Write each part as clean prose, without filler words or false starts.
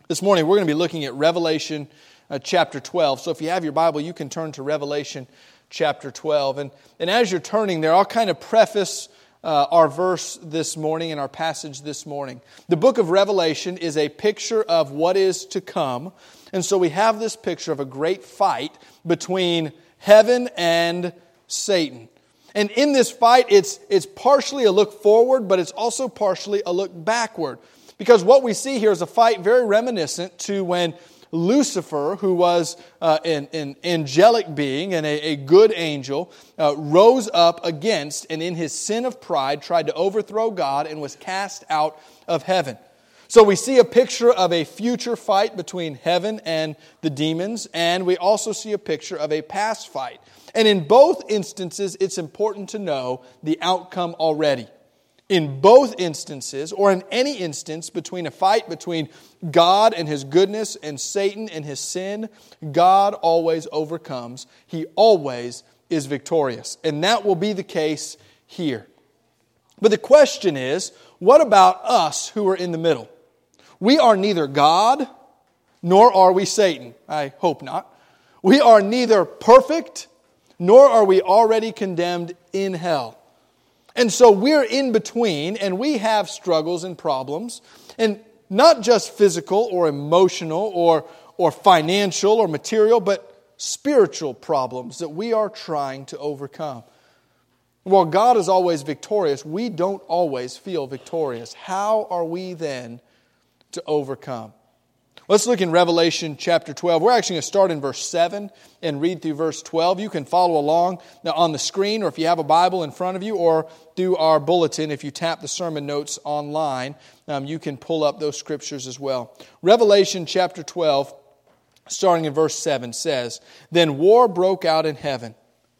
This morning we're going to be looking at Revelation chapter 12. So if you have your Bible, you can turn to Revelation chapter 12. And as you're turning there, I'll kind of preface our verse this morning and our passage this morning. The book of Revelation is a picture of what is to come. And so we have this picture of a great fight between heaven and Satan. And in this fight, it's partially a look forward, but it's also partially a look backward. Because what we see here is a fight very reminiscent to when Lucifer, who was an angelic being and a good angel, rose up against and in his sin of pride tried to overthrow God and was cast out of heaven. So we see a picture of a future fight between heaven and the demons, and we also see a picture of a past fight. And in both instances, it's important to know the outcome already. In both instances, or in any instance between a fight between God and His goodness and Satan and his sin, God always overcomes. He always is victorious. And that will be the case here. But the question is, what about us who are in the middle? We are neither God, nor are we Satan. I hope not. We are neither perfect, nor are we already condemned in hell. And so we're in between, and we have struggles and problems, and not just physical or emotional or financial or material, but spiritual problems that we are trying to overcome. While God is always victorious, we don't always feel victorious. How are we then to overcome? Let's look in Revelation chapter 12. We're actually going to start in verse 7 and read through verse 12. You can follow along on the screen, or if you have a Bible in front of you, or through our bulletin. If you tap the sermon notes online, you can pull up those scriptures as well. Revelation chapter 12, starting in verse 7, says, "Then war broke out in heaven.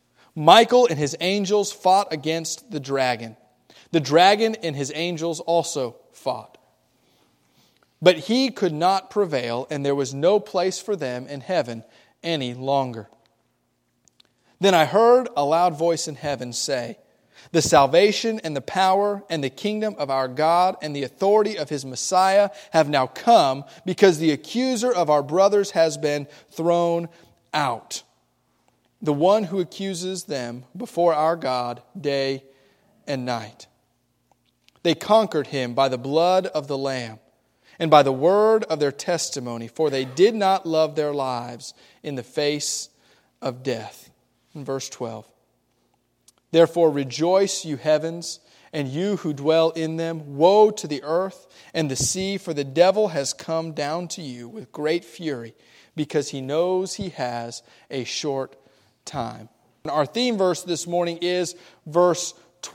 Michael and his angels fought against the dragon. The dragon and his angels also fought. But he could not prevail, and there was no place for them in heaven any longer. Then I heard a loud voice in heaven say, 'The salvation and the power and the kingdom of our God and the authority of His Messiah have now come, because the accuser of our brothers has been thrown out, the one who accuses them before our God day and night. They conquered him by the blood of the Lamb and by the word of their testimony, for they did not love their lives in the face of death.'" In verse 12. "Therefore rejoice, you heavens, and you who dwell in them. Woe to the earth and the sea, for the devil has come down to you with great fury, because he knows he has a short time." And our theme verse this morning is verse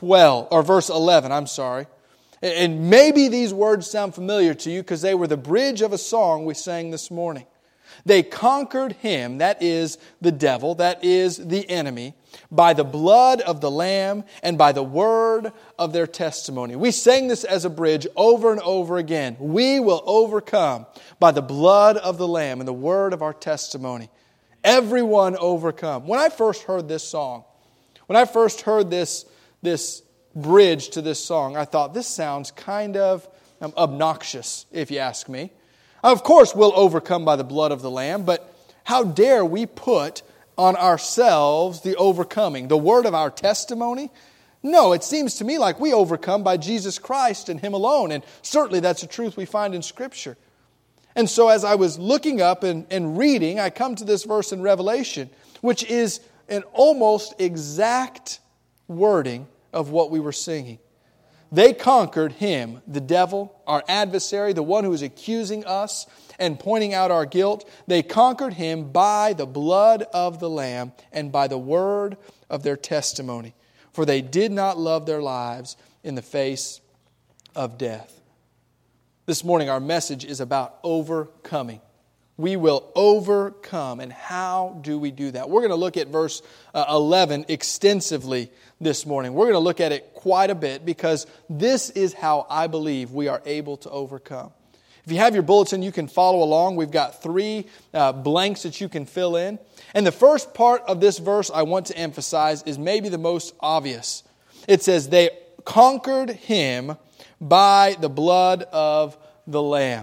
11. And maybe these words sound familiar to you because they were the bridge of a song we sang this morning. They conquered him, that is the devil, that is the enemy, by the blood of the Lamb and by the word of their testimony. We sang this as a bridge over and over again. We will overcome by the blood of the Lamb and the word of our testimony. Everyone overcome. When I first heard this song, when I first heard this bridge to this song, I thought, this sounds kind of obnoxious, if you ask me. Of course, we'll overcome by the blood of the Lamb, but how dare we put on ourselves the overcoming, the word of our testimony? No, it seems to me like we overcome by Jesus Christ and Him alone, and certainly that's a truth we find in Scripture. And so as I was looking up and reading, I come to this verse in Revelation, which is an almost exact wording of what we were singing. They conquered him, the devil, our adversary, the one who is accusing us and pointing out our guilt. They conquered him by the blood of the Lamb and by the word of their testimony, for they did not love their lives in the face of death. This morning our message is about overcoming. We will overcome. And how do we do that? We're going to look at verse 11 extensively this morning. We're going to look at it quite a bit because this is how I believe we are able to overcome. If you have your bulletin, you can follow along. We've got 3 blanks that you can fill in. And the first part of this verse I want to emphasize is maybe the most obvious. It says, "They conquered him by the blood of the Lamb."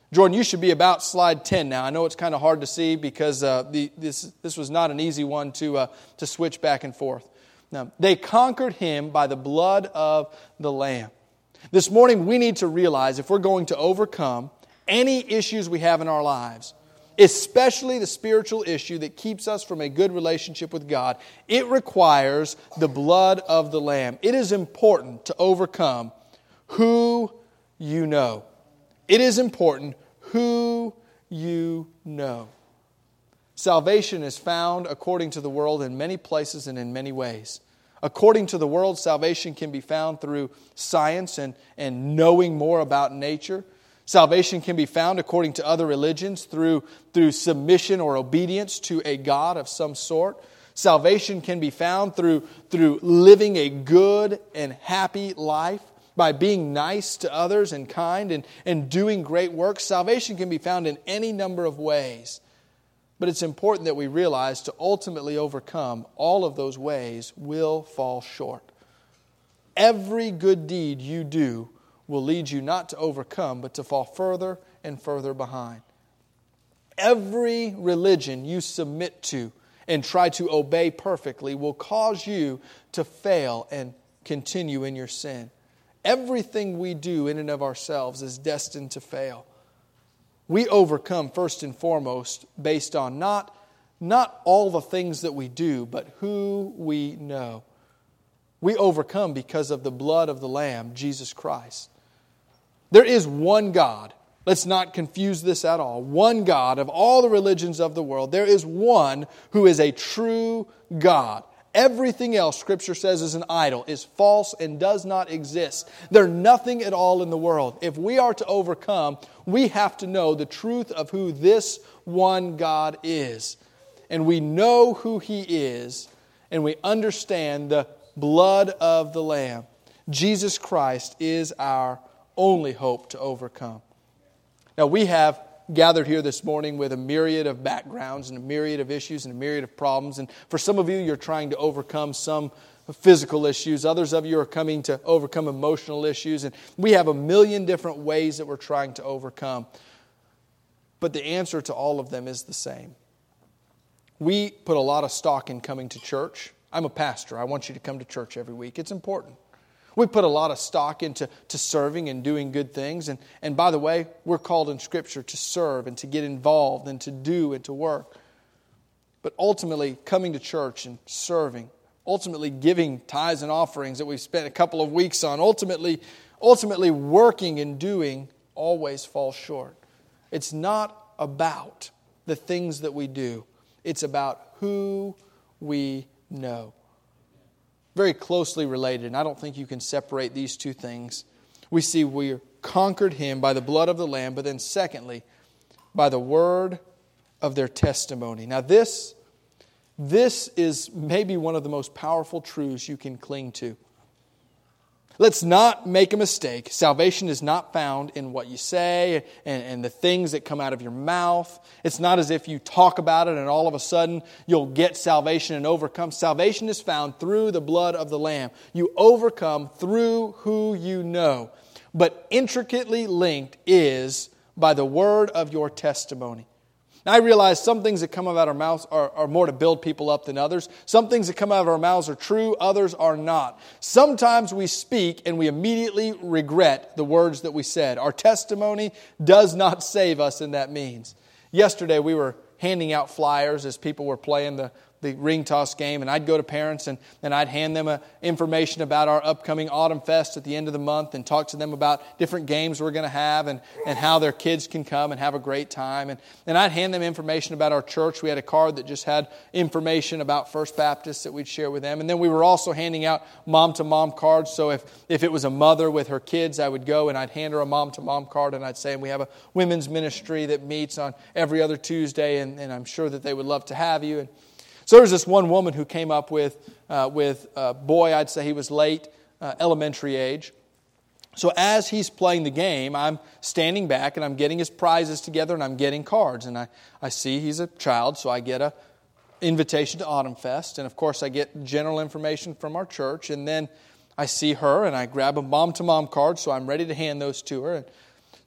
Jordan, you should be about slide 10 now. I know it's kind of hard to see because this was not an easy one to switch back and forth. Now, they conquered him by the blood of the Lamb. This morning we need to realize if we're going to overcome any issues we have in our lives, especially the spiritual issue that keeps us from a good relationship with God, it requires the blood of the Lamb. It is important to overcome who you know. It is important who you know. Salvation is found, according to the world, in many places and in many ways. According to the world, salvation can be found through science and knowing more about nature. Salvation can be found, according to other religions, through submission or obedience to a God of some sort. Salvation can be found through living a good and happy life, by being nice to others and kind and doing great works. Salvation can be found in any number of ways. But it's important that we realize to ultimately overcome, all of those ways will fall short. Every good deed you do will lead you not to overcome, but to fall further and further behind. Every religion you submit to and try to obey perfectly will cause you to fail and continue in your sin. Everything we do in and of ourselves is destined to fail. We overcome first and foremost based on not all the things that we do, but who we know. We overcome because of the blood of the Lamb, Jesus Christ. There is one God. Let's not confuse this at all. One God of all the religions of the world. There is one who is a true God. Everything else, Scripture says, is an idol, is false, and does not exist. They're nothing at all in the world. If we are to overcome, we have to know the truth of who this one God is. And we know who He is, and we understand the blood of the Lamb. Jesus Christ is our only hope to overcome. Now, we have gathered here this morning with a myriad of backgrounds and a myriad of issues and a myriad of problems. And for some of you, you're trying to overcome some physical issues. Others of you are coming to overcome emotional issues. And we have a million different ways that we're trying to overcome. But the answer to all of them is the same. We put a lot of stock in coming to church. I'm a pastor. I want you to come to church every week. It's important. We put a lot of stock into serving and doing good things. And by the way, we're called in Scripture to serve and to get involved and to do and to work. But ultimately, coming to church and serving, ultimately giving tithes and offerings that we've spent a couple of weeks on, ultimately working and doing always falls short. It's not about the things that we do. It's about who we know. Very closely related, and I don't think you can separate these two things. We see we conquered Him by the blood of the Lamb, but then secondly, by the word of their testimony. Now this is maybe one of the most powerful truths you can cling to. Let's not make a mistake. Salvation is not found in what you say and the things that come out of your mouth. It's not as if you talk about it and all of a sudden you'll get salvation and overcome. Salvation is found through the blood of the Lamb. You overcome through who you know. But intricately linked is by the word of your testimony. Now, I realize some things that come out of our mouths are more to build people up than others. Some things that come out of our mouths are true, others are not. Sometimes we speak and we immediately regret the words that we said. Our testimony does not save us in that means. Yesterday we were handing out flyers as people were playing the ring toss game, and I'd go to parents and I'd hand them information about our upcoming Autumn Fest at the end of the month and talk to them about different games we're going to have and how their kids can come and have a great time. And I'd hand them information about our church. We had a card that just had information about First Baptist that we'd share with them. And then we were also handing out mom-to-mom cards. So if it was a mother with her kids, I would go and I'd hand her a mom-to-mom card and I'd say, we have a women's ministry that meets on every other Tuesday, and I'm sure that they would love to have you. And so there was this one woman who came up with a boy, I'd say he was late, elementary age. So as he's playing the game, I'm standing back and I'm getting his prizes together and I'm getting cards. And I see he's a child, so I get an invitation to Autumn Fest. And of course I get general information from our church. And then I see her and I grab a mom-to-mom card, so I'm ready to hand those to her. And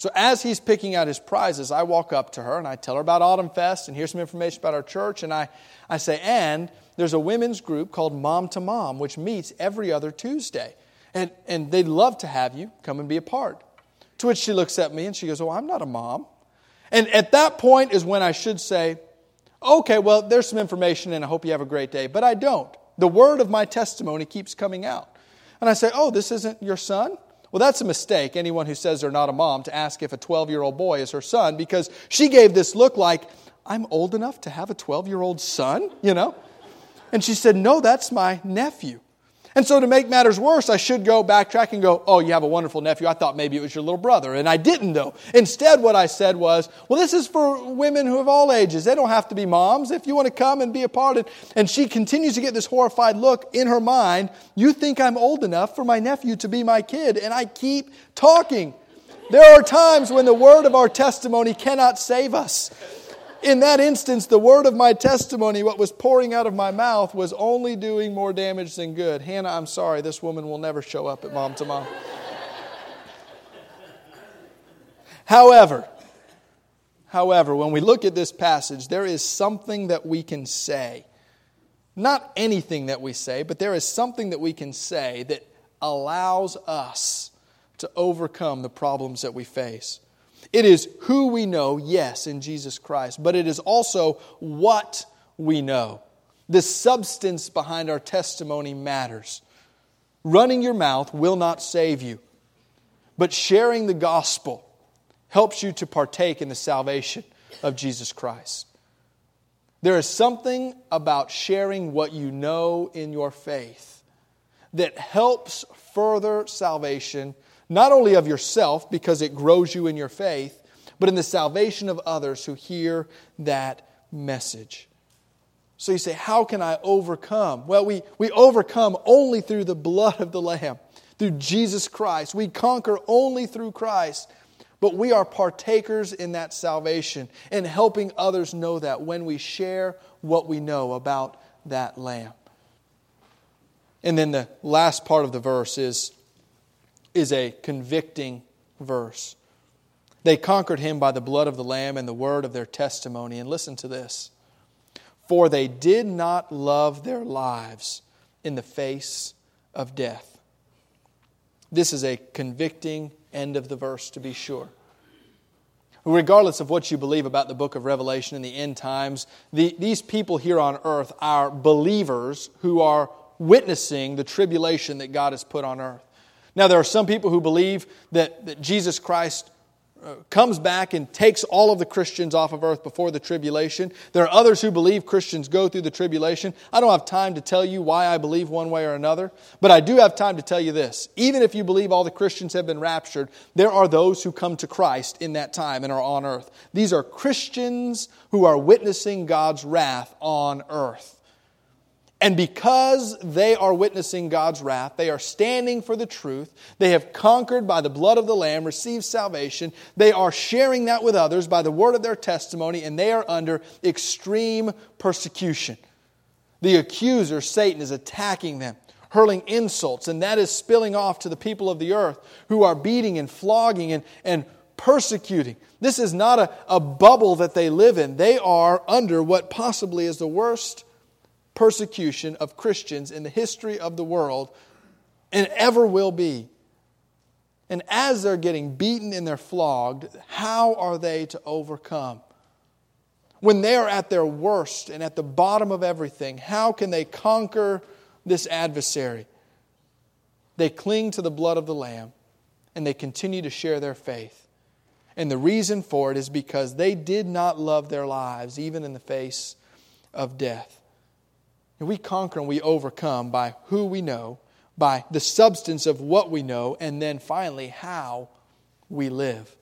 So as he's picking out his prizes, I walk up to her and I tell her about Autumn Fest and here's some information about our church. And I say, and there's a women's group called Mom to Mom, which meets every other Tuesday. And they'd love to have you come and be a part. To which she looks at me and she goes, oh, I'm not a mom. And at that point is when I should say, okay, well, there's some information and I hope you have a great day. But I don't. The word of my testimony keeps coming out. And I say, oh, this isn't your son? Well, that's a mistake, anyone who says they're not a mom, to ask if a 12-year-old boy is her son, because she gave this look like, I'm old enough to have a 12-year-old son, And she said, no, that's my nephew. And so to make matters worse, I should go backtrack and go, oh, you have a wonderful nephew. I thought maybe it was your little brother. And I didn't, though. Instead, what I said was, well, this is for women who have all ages. They don't have to be moms. If you want to come and be a part. And she continues to get this horrified look in her mind. You think I'm old enough for my nephew to be my kid. And I keep talking. There are times when the word of our testimony cannot save us. In that instance, the word of my testimony, what was pouring out of my mouth, was only doing more damage than good. Hannah, I'm sorry, this woman will never show up at Mom to Mom. However, when we look at this passage, there is something that we can say. Not anything that we say, but there is something that we can say that allows us to overcome the problems that we face. It is who we know, yes, in Jesus Christ, but it is also what we know. The substance behind our testimony matters. Running your mouth will not save you, but sharing the gospel helps you to partake in the salvation of Jesus Christ. There is something about sharing what you know in your faith that helps further salvation, not only of yourself, because it grows you in your faith, but in the salvation of others who hear that message. So you say, how can I overcome? Well, we overcome only through the blood of the Lamb, through Jesus Christ. We conquer only through Christ. But we are partakers in that salvation and helping others know that when we share what we know about that Lamb. And then the last part of the verse is a convicting verse. They conquered him by the blood of the Lamb and the word of their testimony. And listen to this. For they did not love their lives in the face of death. This is a convicting end of the verse, to be sure. Regardless of what you believe about the book of Revelation and the end times, these people here on earth are believers who are witnessing the tribulation that God has put on earth. Now, there are some people who believe that Jesus Christ comes back and takes all of the Christians off of earth before the tribulation. There are others who believe Christians go through the tribulation. I don't have time to tell you why I believe one way or another, but I do have time to tell you this. Even if you believe all the Christians have been raptured, there are those who come to Christ in that time and are on earth. These are Christians who are witnessing God's wrath on earth. And because they are witnessing God's wrath, they are standing for the truth. They have conquered by the blood of the Lamb, received salvation. They are sharing that with others by the word of their testimony, and they are under extreme persecution. The accuser, Satan, is attacking them, hurling insults, and that is spilling off to the people of the earth who are beating and flogging and persecuting. This is not a bubble that they live in. They are under what possibly is the worst persecution of Christians in the history of the world and ever will be. And as they're getting beaten and they're flogged, how are they to overcome? When they are at their worst and at the bottom of everything, how can they conquer this adversary? They cling to the blood of the Lamb and they continue to share their faith. And the reason for it is because they did not love their lives even in the face of death. And we conquer and we overcome by who we know, by the substance of what we know, and then finally how we live.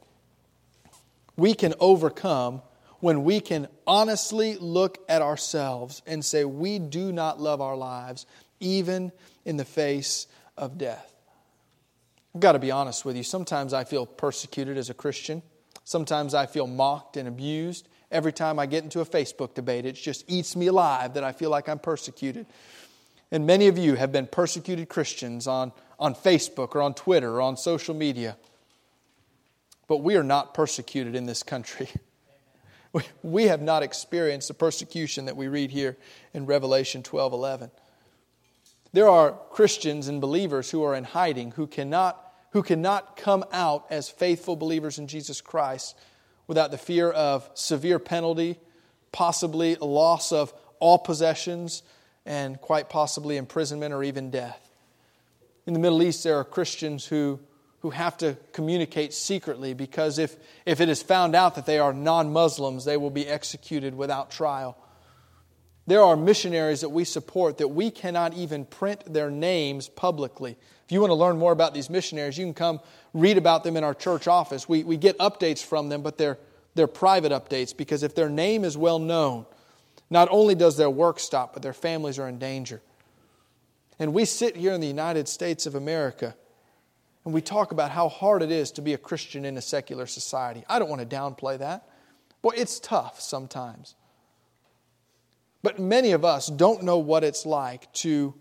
We can overcome when we can honestly look at ourselves and say we do not love our lives even in the face of death. I've got to be honest with you. Sometimes I feel persecuted as a Christian. Sometimes I feel mocked and abused. Every time I get into a Facebook debate, it just eats me alive that I feel like I'm persecuted. And many of you have been persecuted Christians on Facebook or on Twitter or on social media. but we are not persecuted in this country. We have not experienced the persecution that we read here in Revelation 12:11. There are Christians and believers who are in hiding, who cannot come out as faithful believers in Jesus Christ without the fear of severe penalty, possibly a loss of all possessions, and quite possibly imprisonment or even death. In the Middle East, there are Christians who have to communicate secretly, because if it is found out that they are non-Muslims, they will be executed without trial. There are missionaries that we support that we cannot even print their names publicly. If you want to learn more about these missionaries, you can come read about them in our church office. We get updates from them, but they're private updates, because if their name is well known, not only does their work stop, but their families are in danger. And we sit here in the United States of America and we talk about how hard it is to be a Christian in a secular society. I don't want to downplay that. Boy, it's tough sometimes. But many of us don't know what it's like to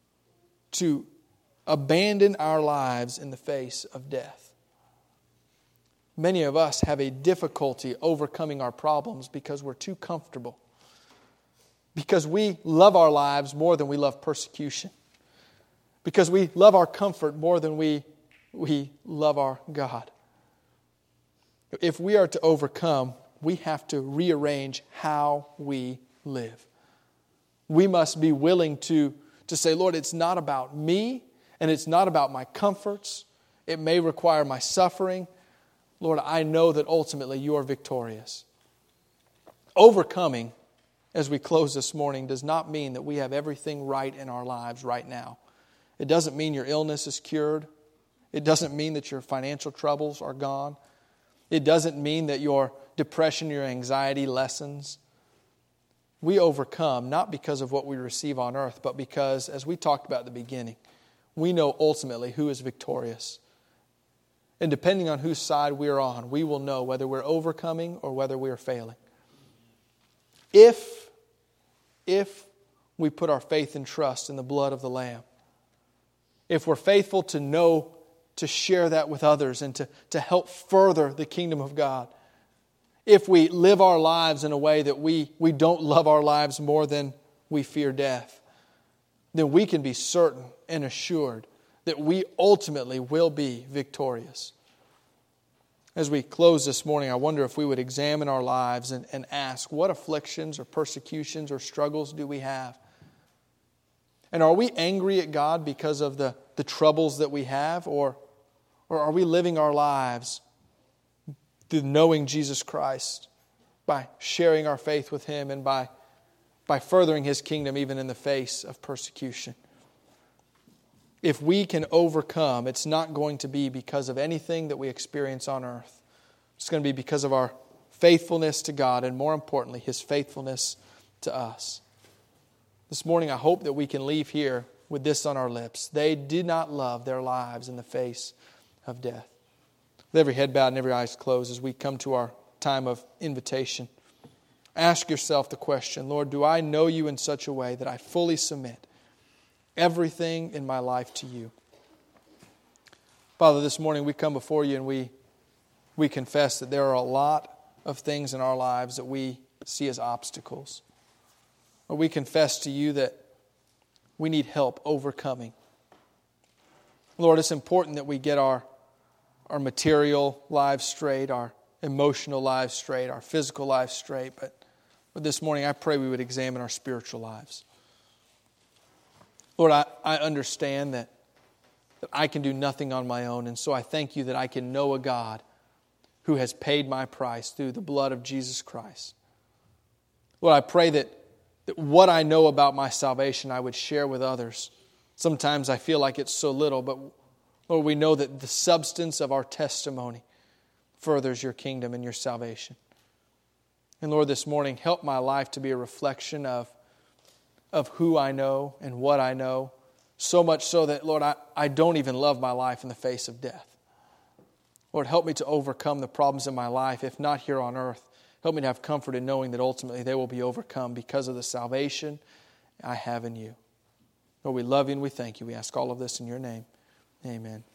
abandon our lives in the face of death. Many of us have a difficulty overcoming our problems because we're too comfortable. Because we love our lives more than we love persecution. Because we love our comfort more than we love our God. If we are to overcome, we have to rearrange how we live. We must be willing to say, Lord, it's not about me, and it's not about my comforts. It may require my suffering. Lord, I know that ultimately you are victorious. Overcoming, as we close this morning, does not mean that we have everything right in our lives right now. It doesn't mean your illness is cured. It doesn't mean that your financial troubles are gone. It doesn't mean that your depression, your anxiety lessens. We overcome not because of what we receive on earth, but because, as we talked about at the beginning, we know ultimately who is victorious. And depending on whose side we are on, we will know whether we're overcoming or whether we are failing. If we put our faith and trust in the blood of the Lamb, if we're faithful to know, to share that with others and to help further the kingdom of God, if we live our lives in a way that we don't love our lives more than we fear death, then we can be certain and assured that we ultimately will be victorious. As we close this morning, I wonder if we would examine our lives and ask, what afflictions or persecutions or struggles do we have? And are we angry at God because of the troubles that we have? Or are we living our lives through knowing Jesus Christ, by sharing our faith with Him, and by furthering His kingdom even in the face of persecution? If we can overcome, it's not going to be because of anything that we experience on earth. It's going to be because of our faithfulness to God, and more importantly, His faithfulness to us. This morning, I hope that we can leave here with this on our lips. They did not love their lives in the face of death. With every head bowed and every eye closed, as we come to our time of invitation, ask yourself the question, Lord, do I know you in such a way that I fully submit everything in my life to you? Father, this morning we come before you and we confess that there are a lot of things in our lives that we see as obstacles. Or we confess to you that we need help overcoming. Lord, it's important that we get our material lives straight, our emotional lives straight, our physical lives straight. But this morning I pray we would examine our spiritual lives. Lord, I understand that I can do nothing on my own, and so I thank you that I can know a God who has paid my price through the blood of Jesus Christ. Lord, I pray that what I know about my salvation I would share with others. Sometimes I feel like it's so little, but Lord, we know that the substance of our testimony furthers your kingdom and your salvation. And Lord, this morning, help my life to be a reflection of who I know and what I know, so much so that, Lord, I don't even love my life in the face of death. Lord, help me to overcome the problems in my life, if not here on earth. Help me to have comfort in knowing that ultimately they will be overcome because of the salvation I have in you. Lord, we love you and we thank you. We ask all of this in your name. Amen.